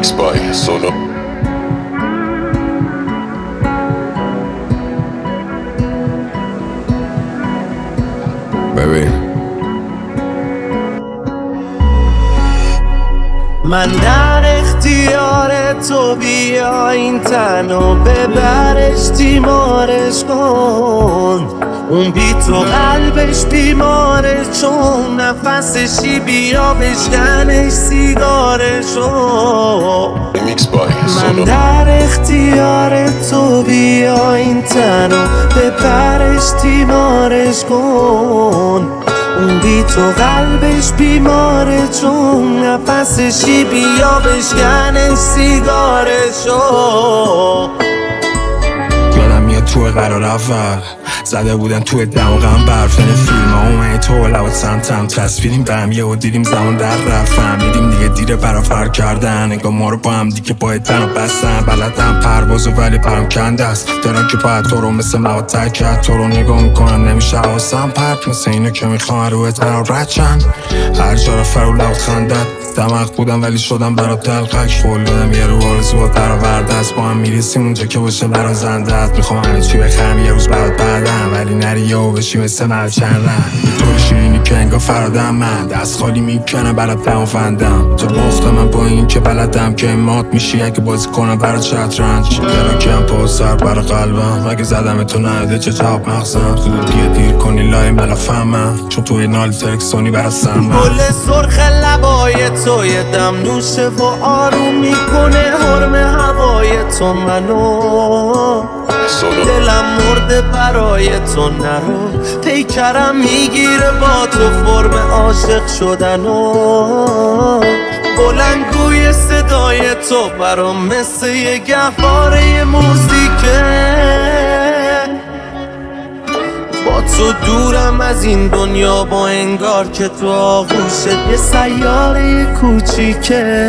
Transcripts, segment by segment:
Remix by Solo. ببین من در اختیار تو، بیا این تنو ببرش تیمارش کن. اون بی تو قلبش بیماره، چون نفسشی بیا بشکنش سیگارشو. Remix by من Solo. در اختیار تو، بیا این تنو ببرش تیمارش کن. اون بی تو قلبش بیماره، چون نفسشی بیا بشکنش سیگارشو. یادم میاد توی قرار اول زده بودن توی دماغم برف، یعنی فیلم ها اومدی تو لبات سمتم تصویریم به هم یهو دیدیم زمان در رفت. فهمیدیم دیگه دیره برا فرق کردن، انگار ما رو با هم دیگه باید تنو بستن. بلدم پروازو ولی پرم کنده است، دارم که باید تو رو مثل مواد تک کرد. تو رو نگاه میکنم نمیشه حواسم پرت، مثل اینو که میخوام روی تنو رد چند. هر جا رفت رو لبات خندد، دماغ بودم ولی شدم برات دلقک. قول دادم یه رو آرزو با برآورده است، با هم میرسیم اونجا که باشه برازنده است. میخوام همه چی بخرم یه روز برات بعدم، ولی نری یهو بشی مثل ملچندم. تو شیرینی که انگار فرادم، من دست خالی میکنم برات دمافندم. تو باختم من با این که بلدم که مات میشی اگه بازی کنم برات شطرنج. گراکیم پا سر برا قلبم، اگه زدم تو نهده چه جواب مغزم. زود دیگه دیر کنی لای من فهمم، چون توی نال ترکسونی برا سمم. گل سرخ لبای تو یه دم نوشه و آروم میکنه حرم هوای تو منو. Solo. دلم مرده برای تو، نرو پیکرم میگیره با تو فرم عاشق شدنو. بلندگوی صدای تو برام مثل یه گهواره موزیکه. با تو دورم از این دنیا، با انگار که تو آغوشت یه سیاره کوچیکه.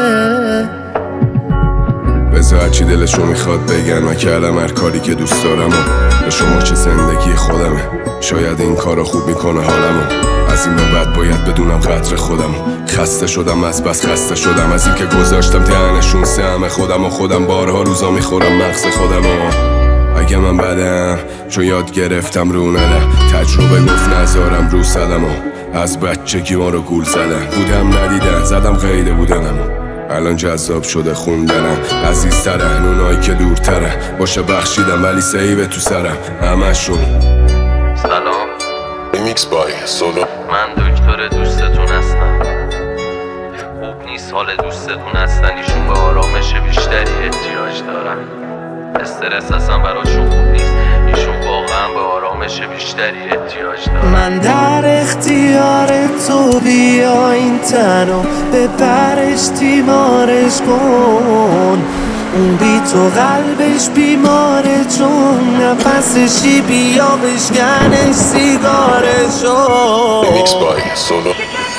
بذار هرچی دلشو میخواد بگن، من کردم هر کاری که دوست دارم و به شما چه زندگی خودمه. شاید این کارا خوب میکنه حالمو، از این به بعد باید بدونم قدر خودم. خسته شدم از بس خسته شدم از این که گذاشتم تنشون سهم خودم و خودم بارها روزا میخورم مغز خودم. اگه من بدم چون یاد گرفتم رو نده، تجربه گفت نذارم رو سلم. از بچگی ما رو گول زدن، بودم ندیدن زدم قیده بودنم. الان جذاب شده خوندنم، عزیزتره اونایی که دورتره. باشه بخشیدم ولی سیبه تو سرم همشون. سلام، Remix by Solo. من دکتر دوستتون هستم. خوب نیست حال دوستتون هستن، ایشون به آرامش بیشتری احتیاج دارن. استرس اصلا براشون خوب نیست، ایشون واقعا به آرامش بیشتری احتیاج دارن. من در اختیار تو، بیا این تنو ببرش تیمارش کن. اون بی تو قلبش بیماره، چون نفسشی بیا بشکنش سیگارشو. Remix by Solo.